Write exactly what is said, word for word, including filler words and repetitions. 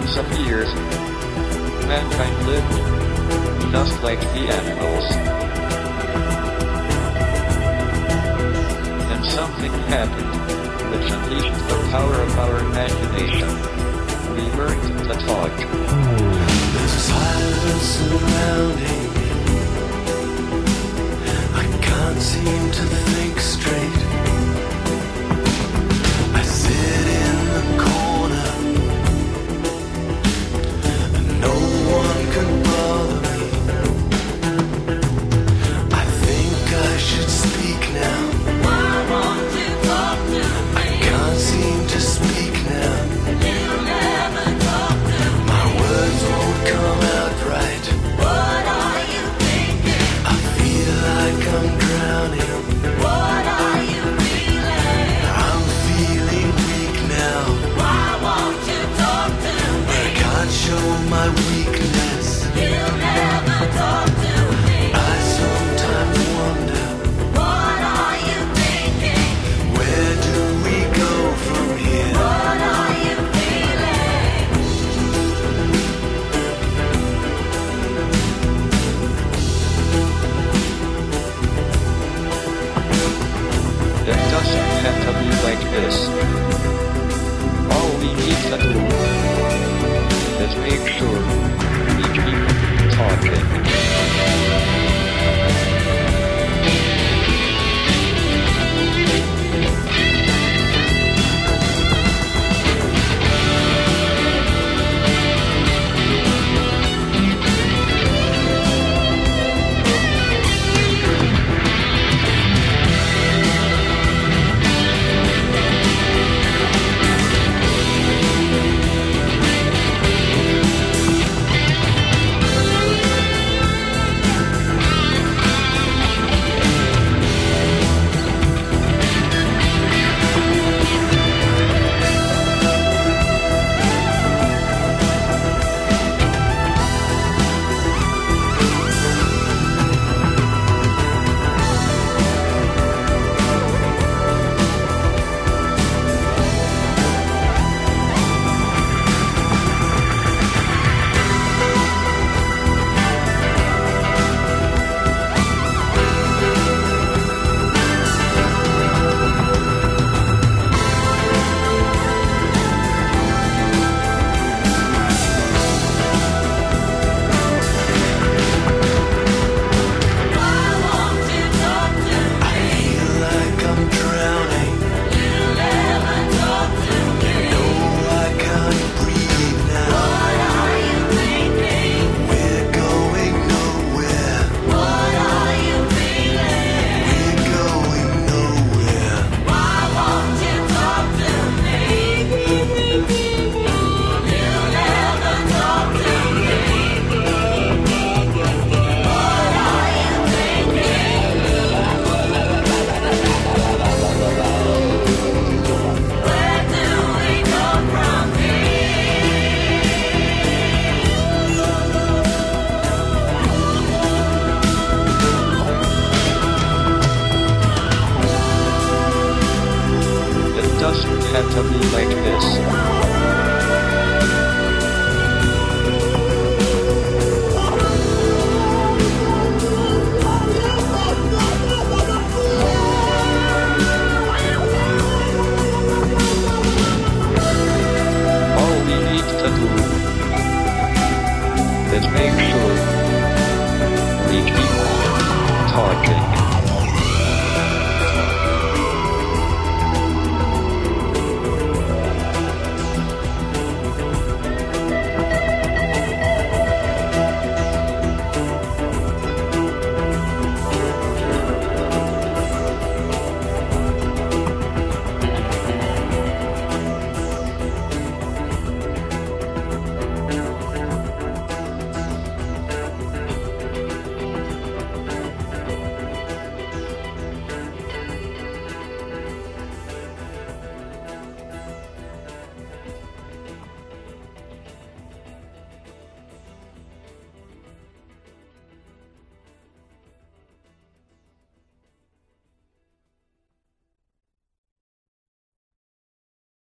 millions of years, mankind lived, just like the animals. And something happened, which unleashed the power of our imagination. We learned to talk. There's a silence surrounding me. I can't seem to think straight. I sit in the corner, and no one can bother me. I think I should speak now. Why won't you talk to me? I can't seem to speak now. You never talk to me. My words won't come out right. What are you thinking? I feel like I'm drowning. What are you feeling? I'm feeling weak now. Why won't you talk to me? I can't show my weakness. You never talk to me. I sometimes wonder, What are you thinking? where do we go from here? What are you feeling? It doesn't have to be like this. All we need to do is make sure we keep talking. Why won't you talk to me? I feel like I'm drowning. You never talk to me. No, I can't breathe now. What are you thinking? We're going nowhere. What are you feeling? We're going nowhere. Why won't you talk to me? You never talk to me. What are you thinking? Where do we go from It doesn't have to be like this. All we need to do is make sure we keep talking.